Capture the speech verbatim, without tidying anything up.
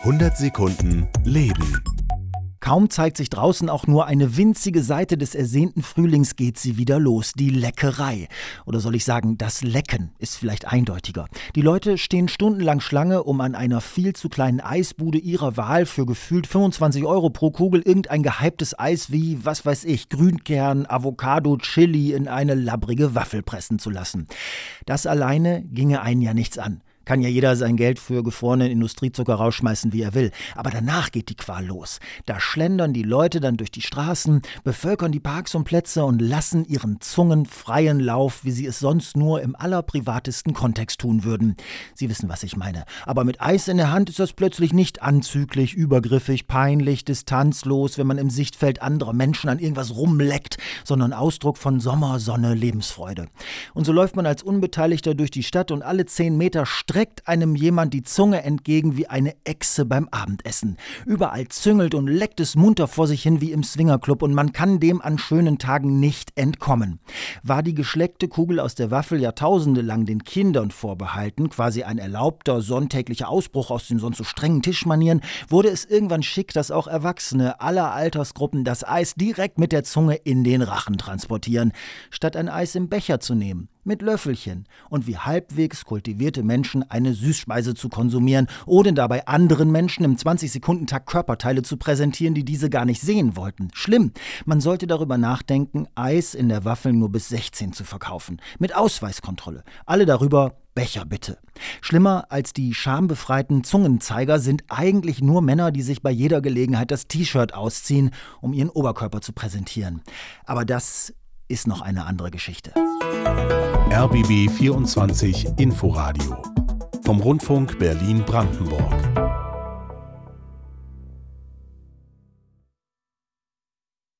hundert Sekunden Leben. Kaum zeigt sich draußen auch nur eine winzige Seite des ersehnten Frühlings, geht sie wieder los. Die Leckerei. Oder soll ich sagen, das Lecken ist vielleicht eindeutiger. Die Leute stehen stundenlang Schlange, um an einer viel zu kleinen Eisbude ihrer Wahl für gefühlt fünfundzwanzig Euro pro Kugel irgendein gehyptes Eis wie, was weiß ich, Grünkern, Avocado, Chili in eine labbrige Waffel pressen zu lassen. Das alleine ginge einen ja nichts an. Kann ja jeder sein Geld für gefrorenen Industriezucker rausschmeißen, wie er will. Aber danach geht die Qual los. Da schlendern die Leute dann durch die Straßen, bevölkern die Parks und Plätze und lassen ihren Zungen freien Lauf, wie sie es sonst nur im allerprivatesten Kontext tun würden. Sie wissen, was ich meine. Aber mit Eis in der Hand ist das plötzlich nicht anzüglich, übergriffig, peinlich, distanzlos, wenn man im Sichtfeld anderer Menschen an irgendwas rumleckt, sondern Ausdruck von Sommer, Sonne, Lebensfreude. Und so läuft man als Unbeteiligter durch die Stadt und alle zehn Meter streckt einem jemand die Zunge entgegen wie eine Echse beim Abendessen. Überall züngelt und leckt es munter vor sich hin wie im Swingerclub und man kann dem an schönen Tagen nicht entkommen. War die geschleckte Kugel aus der Waffel jahrtausende lang den Kindern vorbehalten, quasi ein erlaubter sonntäglicher Ausbruch aus den sonst so strengen Tischmanieren, wurde es irgendwann schick, dass auch Erwachsene aller Altersgruppen das Eis direkt mit der Zunge in den Rachen transportieren, statt ein Eis im Becher zu nehmen. Mit Löffelchen und wie halbwegs kultivierte Menschen eine Süßspeise zu konsumieren, ohne dabei anderen Menschen im zwanzig-Sekunden-Takt Körperteile zu präsentieren, die diese gar nicht sehen wollten. Schlimm. Man sollte darüber nachdenken, Eis in der Waffel nur bis sechzehn zu verkaufen. Mit Ausweiskontrolle. Alle darüber, Becher bitte. Schlimmer als die schambefreiten Zungenzeiger sind eigentlich nur Männer, die sich bei jeder Gelegenheit das T-Shirt ausziehen, um ihren Oberkörper zu präsentieren. Aber das ist noch eine andere Geschichte. R B B vierundzwanzig Inforadio vom Rundfunk Berlin-Brandenburg.